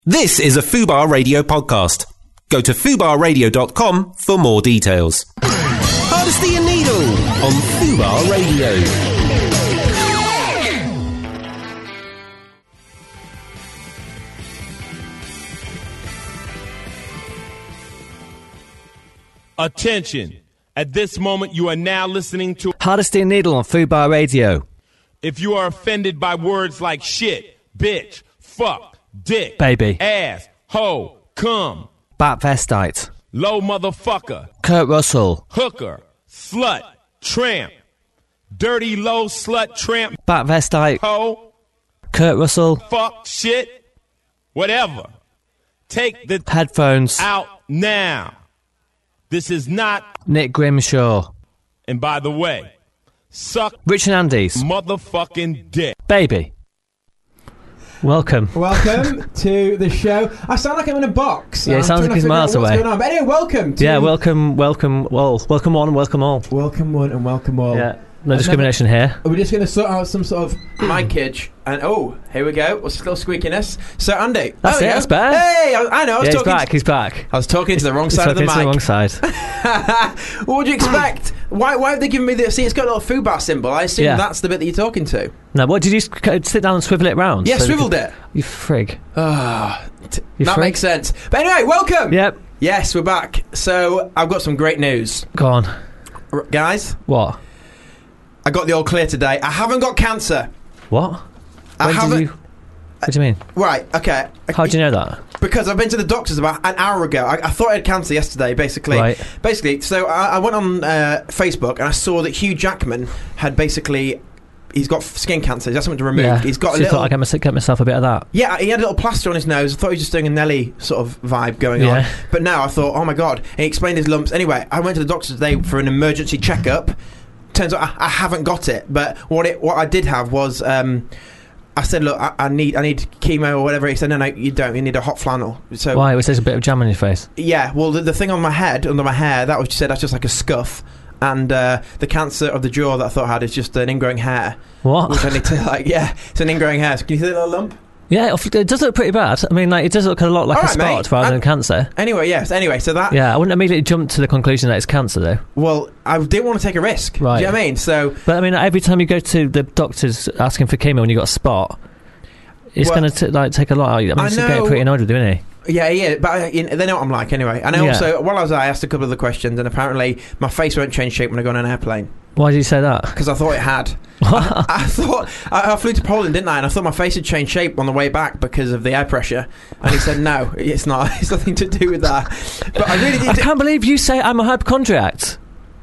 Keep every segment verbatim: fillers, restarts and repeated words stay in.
This is a Fubar Radio podcast. Go to fubar radio dot com for more details. Hardesty and Needle on Fubar Radio. Attention. At this moment, you are now listening to Hardesty and Needle on Fubar Radio. If you are offended by words like shit, bitch, fuck, dick, Baby, ass, hoe, cum, Batvestite, low motherfucker, Kurt Russell, hooker, slut, tramp, dirty low slut, tramp, Batvestite, hoe, Kurt Russell, fuck, shit, whatever. Take the headphones out now. This is not Nick Grimshaw. And by the way, suck Rich and Andy's motherfucking dick. Baby. Welcome. Welcome to the show. I sound like I'm in a box. Yeah, it I'm sounds trying like he's to figure out miles what's away. going on. But anyway, welcome to Yeah, welcome, welcome, well, welcome one and welcome all. welcome one and welcome all. Yeah, no I've discrimination here. We're just going to sort out some sort of mic itch. And oh, here we go. What's still squeakiness? So Andy, That's oh, it, yeah. that's better. Hey, I, I know. I was Yeah, he's talking. back, he's back. I was talking to the wrong He's side of the talking mic. to the wrong side. What would you expect? Why? Why have they given me the? See, it's got a little Fubar symbol. I assume Yeah. that's the bit that you're talking to. No, what, did you s- sit down and swivel it round? Yeah, so they swiveled could- it. You frig. Ah, t- You that freak. makes sense. But anyway, welcome. Yep, Yes, we're back. So I've got some great news, go on. R- guys. What? I got the all clear today. I haven't got cancer. What? I When did haven't. you... What do you mean? Right. Okay. How do you know that? Because I've been to the doctors about an hour ago. I, I thought I had cancer yesterday, basically. Right. Basically, so I, I went on uh, Facebook and I saw that Hugh Jackman had basically, he's got skin cancer. He's had something to remove. Yeah. He's got so a you little. thought I'd get, my, get myself a bit of that. Yeah, he had a little plaster on his nose. I thought he was just doing a Nelly sort of vibe going on. Yeah. But now I thought, oh my god. And he explained his lumps. Anyway, I went to the doctor today for an emergency checkup. Turns out I, I haven't got it. But what it what I did have was. Um, I said, look, I, I need I need chemo or whatever. He said, no, no, you don't. You need a hot flannel. So Why? Was there a bit of jam on your face? yeah, well, the, the thing on my head, under my hair, that was just said that's just like a scuff. And uh, the cancer of the jaw that I thought I had is just an ingrowing hair. What? Which I need to, like, yeah, it's an ingrowing hair. So can you see that little lump? Yeah, it does look pretty bad. I mean, like, it does look a lot like All a right, spot mate. rather I- than cancer. Anyway, yes, anyway, so that, Yeah, I wouldn't immediately jump to the conclusion that it's cancer, though. well, I didn't want to take a risk. Right. Do you know what I mean? So, But, I mean, every time you go to the doctors asking for chemo when you got a spot, it's Well, going to like take a lot out of you. I mean, I he's know- getting pretty annoyed with you, isn't he? yeah, yeah, but I, you know, they know what I'm like anyway. And I Yeah. also, while I was there, I asked a couple of the questions, and apparently my face won't change shape when I go on an airplane. Why did you say that? Because I thought it had. I, I thought I, I flew to Poland, didn't I? And I thought my face had changed shape on the way back because of the air pressure. And he said, "No, it's not. It's nothing to do with that." But I really I did. can't believe you say I'm a hypochondriac.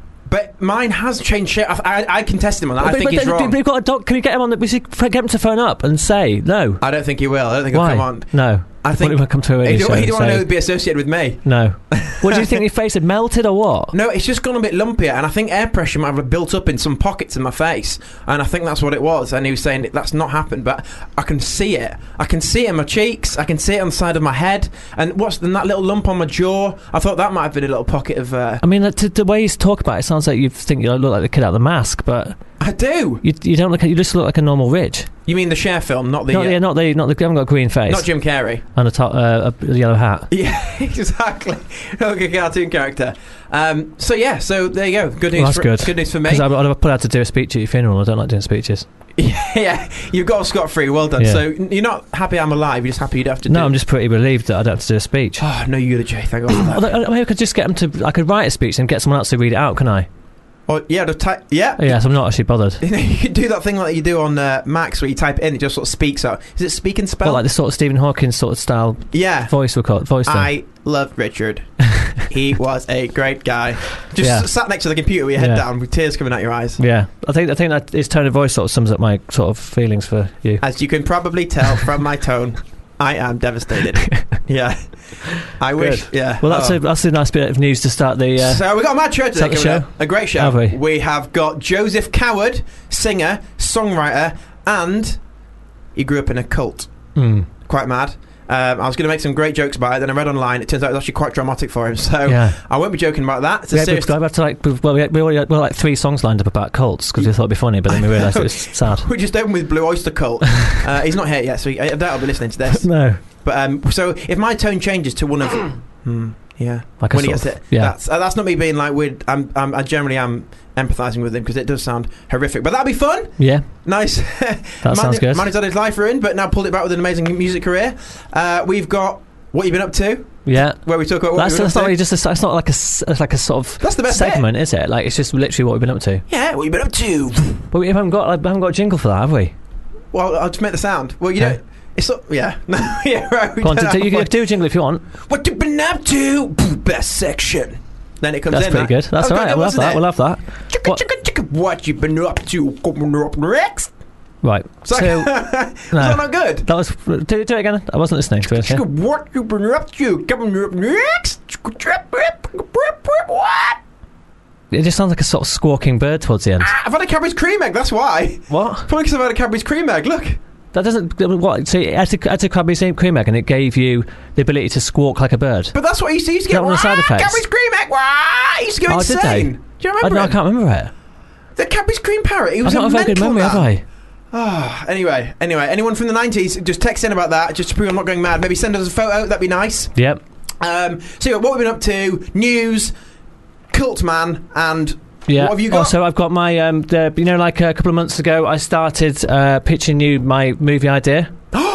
But mine has changed shape. I, I, I contest him on that. I but, think but, he's but wrong. we've got a doc. Can we get him on? The, we should get him to phone up and say no. I don't think he will. I don't think Why? he'll come on. No. I think he'll come to a he radio don't, show he don't and want say, to be associated with me. no. What do you think? Your face had melted or what? No, it's just gone a bit lumpier, and I think air pressure might have built up in some pockets in my face, and I think that's what it was. And he was saying that that's not happened, but I can see it. I can see it in my cheeks. I can see it on the side of my head. And what's and that little lump on my jaw? I thought that might have been a little pocket of. Uh, I mean, the, the way you talk about it, it sounds like you think you look like the kid out of the mask, but I do. you you don't look. You just look like a normal Rich. You mean the Cher film, not the not, uh, yeah, not the not the. You haven't got a green face. not Jim Carrey? And a, top, uh, a yellow hat. Yeah, exactly. Like a cartoon character. Um, so yeah, so there you go. Good news. Well, that's for, good. Good news for me. Because I'd I'd put out to do a speech at your funeral. I don't like doing speeches. Yeah, you've got scot free. Well done. Yeah. So you're not happy I'm alive. You're just happy you'd have to. No, do I'm just pretty relieved that I don't have to do a speech. Oh no, you're the J. Thank God for that. Although, I mean, I could just get them to. I could write a speech and get someone else to read it out, can I? Oh, yeah, the ty- yeah. Oh, yes, I'm not actually bothered. You know, you can do that thing like you do on uh, Macs where you type it in, it just sort of speaks out. Is it speak and spell? What, like the sort of Stephen Hawking sort of style yeah. voice we call it, voice thing. I love Richard. He was a great guy. Just Yeah. sat next to the computer with your head Yeah. down with tears coming out your eyes. Yeah, I think I think that his tone of voice sort of sums up my sort of feelings for you. As you can probably tell from my tone, I am devastated. Yeah. I wish. Good. Yeah. Well, that's Oh. a that's a nice bit of news to start the. Uh, So we got a mad show today. Start the coming show? up. A great show. Have we? We have got Joseph Coward, singer, songwriter, and he grew up in a cult. mm, Quite mad. Um, I was going to make some great jokes about it, then I read online. It turns out it's actually quite dramatic for him. So Yeah. I won't be joking about that. It's a we, had, serious. we have to like well we had, we already had, well, like three songs lined up about cults because we thought it'd be funny, but then we realised it was sad. We just opened with Blue Oyster Cult. uh, he's not here yet, so he, I doubt I'll be listening to this. No. But um, so if my tone changes to one of, hmm, yeah, Like a when he sort gets of- it, yeah. that's uh, that's not me being like weird. I'm, I'm I generally am empathising with him because it does sound horrific. But that'd be fun. Yeah, Nice. that Man, sounds good. Man who's had his life ruined, but now pulled it back with an amazing music career. Uh, we've got what you've been up to, Yeah. where we talk about what That's, we've been that's up not to. really just a, it's not like a, s- it's like a sort of That's the best segment, is it? Like, it's just literally what we've been up to. Yeah, what you've been up to. But we haven't got, like, we haven't got a jingle for that, have we? Well, I'll just make the sound. Well, you Okay. know, it's not. Yeah, no, yeah, right. we Go on, don't do, have you one. can do a jingle if you want. What you been up to? Best section. Then it comes That's in. pretty that. good. That's Oh, all right. God, We'll have wasn't that. it? We'll have that. Chicka, What- chicka, chicka. What you been up to? Coming up next. Right. So, So, was that no. not good? That was. Do, do it again. I wasn't listening to it. Yeah? Chicka, what you been up to? Coming up next. Chicka, chicka, chicka, chicka, What? It just sounds like a sort of squawking bird towards the end. Ah, I've had a Cadbury's cream egg. That's why. What? Probably because I've had a Cadbury's cream egg. Look. That doesn't. What? So it had to, had to Cadbury's cream egg, and it gave you the ability to squawk like a bird. But that's what I used to, used to Is get. that one of the side "Wah, effects?" Cadbury's cream egg. Wah! I used to go Oh, did insane. they? Do you I, remember no, I it? can't remember it. The Cadbury's cream parrot. He I've was not a a very good mental memory, man. have I? Ah, anyway, anyway, anyone from the nineties, just text in about that, just to prove I'm not going mad. Maybe send us a photo, that'd be nice. Yep. Um, so, yeah, what we've been up to, news, Cult Man, and Yeah. what have you got? Also, I've got my. Um, the, you know, like a couple of months ago, I started uh, pitching you my movie idea.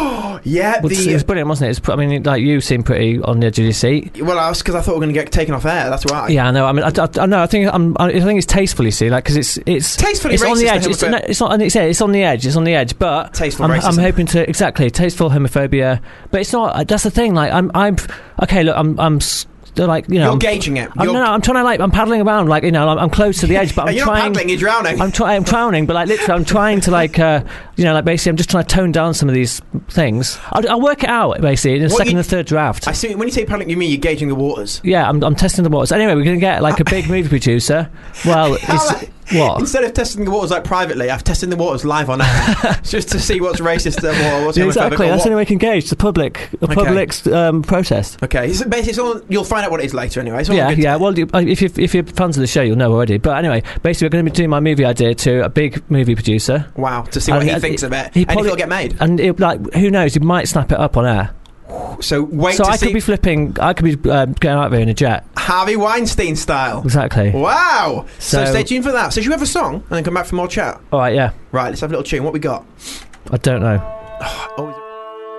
yeah, Which, the. it was brilliant, wasn't it? It's, pr- I mean, like you seem pretty on the edge of your seat. well, I was because I thought we were going to get taken off air. That's why. Yeah, I know. I mean, I, I, I know. I think I'm. I think it's tasteful. You see, like because it's it's Tastefully it's on the racist edge. to It's, homopho- no, it's not. and It's, yeah, it's on the edge. It's on the edge. But Tasteful I'm, I'm racism. hoping to exactly tasteful homophobia. But it's not. That's the thing. Like I'm. I'm. Okay. Look. I'm. I'm. s- Like you know. You're I'm, gauging it. I'm, You're, no, no, I'm trying to like. I'm paddling around. Like you know. I'm, I'm close to the edge, but I'm you're trying. not paddling, you're drowning. I'm trying. I'm drowning, but like literally, I'm trying to like, uh, you know, like basically, I'm just trying to tone down some of these things. I'll, I'll work it out basically in the What second you- and third draft. I see. When you say paddling, you mean you're gauging the waters. Yeah, I'm, I'm testing the waters. Anyway, we're going to get like a big movie producer. Well, it's, what? Instead of testing the waters like privately, I've tested the waters live on air just to see what's racist or what's Yeah, homophobic exactly. or That's what. the only way we can gauge the public, the Okay. public's um, protest. Okay, so basically, it's all, you'll find out what it is later anyway. It's all Yeah, good. yeah. Well, you, uh, if you if you're fans of the show, you'll know already. But anyway, basically, we're going to be doing my movie idea to a big movie producer, Wow, to see what And he he- thinks of it. he and if probably- it'll get made. and it, like who knows, he might snap it up on air. So wait so to I see could be flipping. I could be um, going out there in a jet. Harvey Weinstein style. Exactly. Wow. So, So- stay tuned for that. So should you have a song and then come back for more chat? All right. Yeah. Right, let's have a little tune. What we got? I don't know. Oh, is it-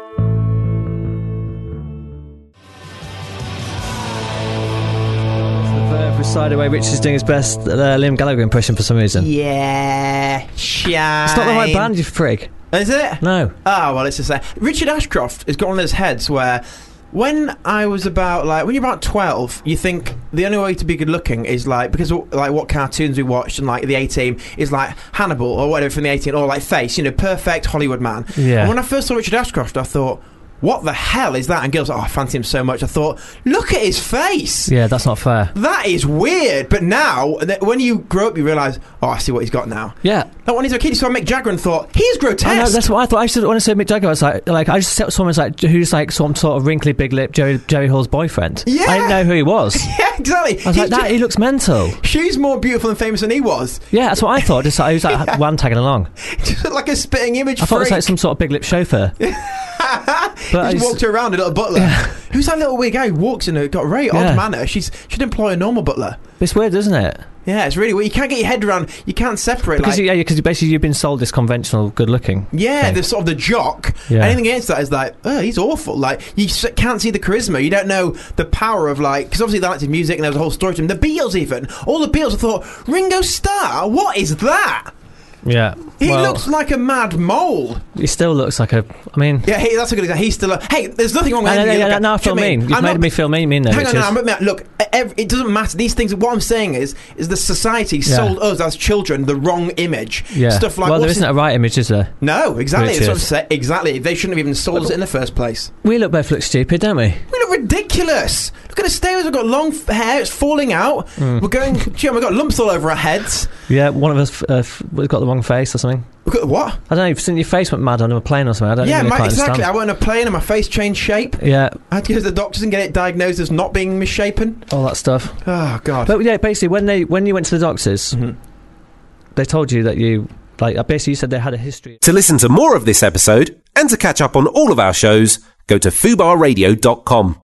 The verb recite away. Rich is doing his best uh, Liam Gallagher impression for some reason. yeah, shine. It's not the right band, you frig. Is it? No. Ah, well, it's just that. Richard Ashcroft has got one of those heads where when I was about, like, when you're about twelve, you think the only way to be good looking is, like, because, like, what cartoons we watched and, like, the A-Team is, like, Hannibal or whatever from the A-Team, or, like, Face, you know, perfect Hollywood man. Yeah. And when I first saw Richard Ashcroft, I thought, what the hell is that? And girls like, oh, I fancy him so much. I thought, look at his face. Yeah, that's not fair. That is weird. But now, th- when you grow up, you realise, oh, I see what he's got now. Yeah. Like when he was a kid, he saw Mick Jagger and thought, he's grotesque. I know, that's what I thought. I used to, when I said Mick Jagger, I was like, like I just saw someone was like who's like some sort of wrinkly, big lip Jerry, Jerry Hall's boyfriend. Yeah. I didn't know who he was. Yeah, exactly. I was like, that he looks mental. She's more beautiful and famous than he was. Yeah, that's what I thought. Just like, he was like Yeah. one tagging along. Just like a spitting image. I thought it was freak. like some sort of big lip chauffeur. But I Just just- walked her around, a little butler. Who's that little weird guy who walks in a got a very Yeah. odd manner? She's she'd employ a normal butler. It's weird, isn't it? Yeah, it's really weird. You can't get your head around. You can't separate. Because like, you, yeah, because basically you've been sold this conventional good looking. yeah, thing. the sort of the jock. Yeah. Anything against that is like, oh, he's awful. Like you s- can't see the charisma. You don't know the power of like because obviously they liked his music and there was a whole story to him. The Beatles, even all the Beatles. I thought Ringo Starr. What is that? Yeah. He well, looks like a mad mole. he still looks like a. I mean. Yeah, he, that's a good example. He's still a... Hey, there's nothing wrong with No, no, anything you no, look no, at. I feel Do you know what I mean. mean? You've I'm made not- me feel mean, mean there, Hang on, Richard. no, I'm admit, look, ev it doesn't matter. These things, what I'm saying is, is the society Yeah. sold us as children the wrong image. Yeah. Stuff like... well, there what's isn't it- a right image, is there? No, exactly. That's what I'm Richard. saying. Exactly. They shouldn't have even sold us it in the first place. We look both look stupid, don't we? We look ridiculous. Look at the stairs. We've got long f- hair. It's falling out. Hmm. We're going... Gee, we've got lumps all over our heads. Yeah, one of us uh, f- we've got the wrong face or something. Look at what? I don't know. You've seen your face went mad on a plane or something. I don't Yeah, really my, quite exactly. I understand. went on a plane and my face changed shape. Yeah, I had to go to the doctors and get it diagnosed as not being misshapen. all that stuff. Oh, God. But yeah, basically, when they when you went to the doctors, Mhm. they told you that you like. Basically, you said they had a history. To listen to more of this episode and to catch up on all of our shows, Go to fubar radio dot com.